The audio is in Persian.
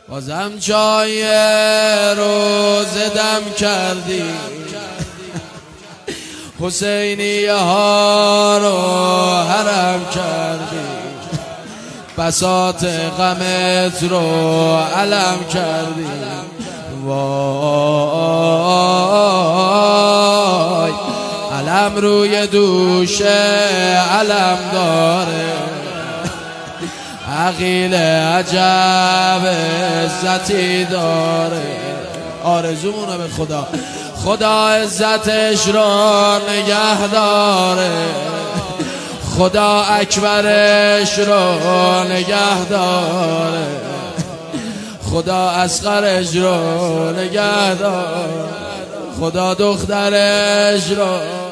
بازم جای روزه دم کردی، حسینیه ها رو حرم کردی، بساط غمت رو علم کردی. وای علم روی دوشه علم داره، عقیل عجب عزتی داره. آرزومونه به خدا، خدا عزتش رو نگه داره، خدا اکبرش رو نگه داره، خدا اصغرش رو نگه داره، خدا دخترش رو